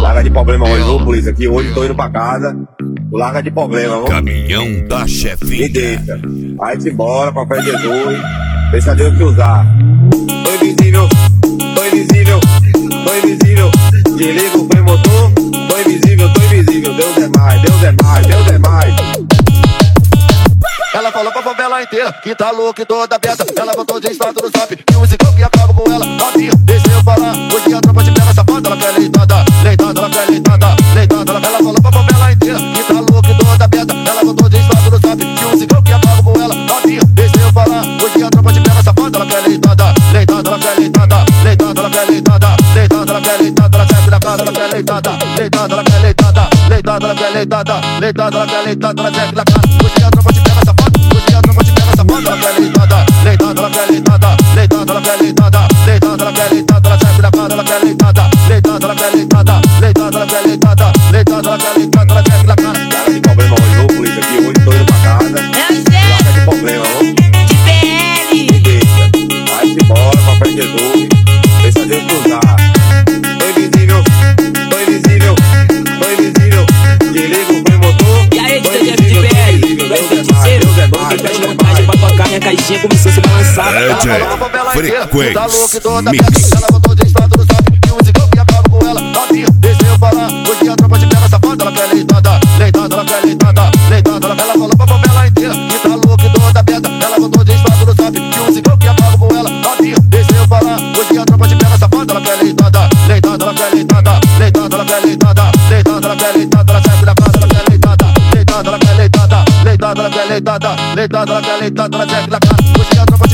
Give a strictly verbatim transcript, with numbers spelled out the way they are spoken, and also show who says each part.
Speaker 1: Larga de problema hoje, ô polícia, aqui hoje tô indo pra casa. Larga de problema, vamos.
Speaker 2: Caminhão da chefinha.
Speaker 1: Me deixa. Aí se embora, papai Jesus. Deixa Deus te usar. Tô invisível, tô invisível, tô invisível. Desliga o freio motor. Tô invisível, tô invisível. Deus é mais, Deus é mais, Deus é mais.
Speaker 3: Ela falou pra favela inteira que tá louca e toda aberta. Ela botou de estado no zap e um ciclo que acaba com ela. Novinha, deixa eu falar. Hoje a tropa te pega safada. Ela quer leitada, leitada, ela quer leitada, leitada. Ela falou pra favela inteira que tá louca e toda aberta. Ela botou de estado no zap e um ciclo que acaba com ela. Novinha, deixa eu falar. Hoje a tropa te pega safada. Ela quer leitada, leitada, ela quer leitada, leitada, ela quer leitada, leitada, ela quer leitada. Ela serve na casa, ela quer leitada, leitada, ela quer leitada, leitada, ela quer leitada, leitada, ela quer leitada. Ela serve na casa. Hoje a tropa te pega safada. Hoje a tropa te pega safada. Ela quer leitada, leitada, ela quer leitada, leitada, ela quer leitada, leitada, ela quer leitada. Ela serve na casa, ela quer leitada, leitada, ela quer leitada, leitada, ela quer leitada, leitada, ela quer leitada. Ela serve na casa.
Speaker 1: Larga de problema hoje, ô polícia, aqui hoje tô indo pra casa. Larga de problema, vamos.
Speaker 4: De P L.
Speaker 1: Me deixa. Aí se embora, papai Jesus. Deixa Deus te usar. Tô invisível, tô invisível, tô invisível. Desliga o freio motor.
Speaker 4: E aí,
Speaker 1: Tô
Speaker 4: D J de
Speaker 1: invisível,
Speaker 4: P
Speaker 1: tô
Speaker 4: L,
Speaker 1: invisível.
Speaker 4: vai
Speaker 1: Deus
Speaker 4: ser
Speaker 1: é mais,
Speaker 4: terceiro.
Speaker 1: Deus é
Speaker 4: Tô
Speaker 1: mais,
Speaker 4: pedindo
Speaker 1: Deus é
Speaker 4: vontade
Speaker 1: mais.
Speaker 4: pra tocar, minha caixinha começou a se balançar.
Speaker 2: D J Frequência Mix.
Speaker 3: Ela botou de estado no zap e um ciclo que acaba com ela. Novinha, deixa eu falar. Hoje a tropa te pega safada. Ela quer leitada, leitada, ela quer leitada, leitada. Ela falou pra favela inteira que tá louca e toda aberta. Ela botou de estado no zap e um ciclo que acaba com ela. Novinha, deixa eu falar. Hoje a tropa te pega safada. Ela quer leitada, leitada, ela quer leitada, leitada, ela quer leitada, leitada, ela quer leitada. Ela serve na casa, ela quer leitada, leitada, ela quer leitada, leitada, ela quer leitada, leitada, ela quer leitada. Ela serve na casa. Hoje a tropa te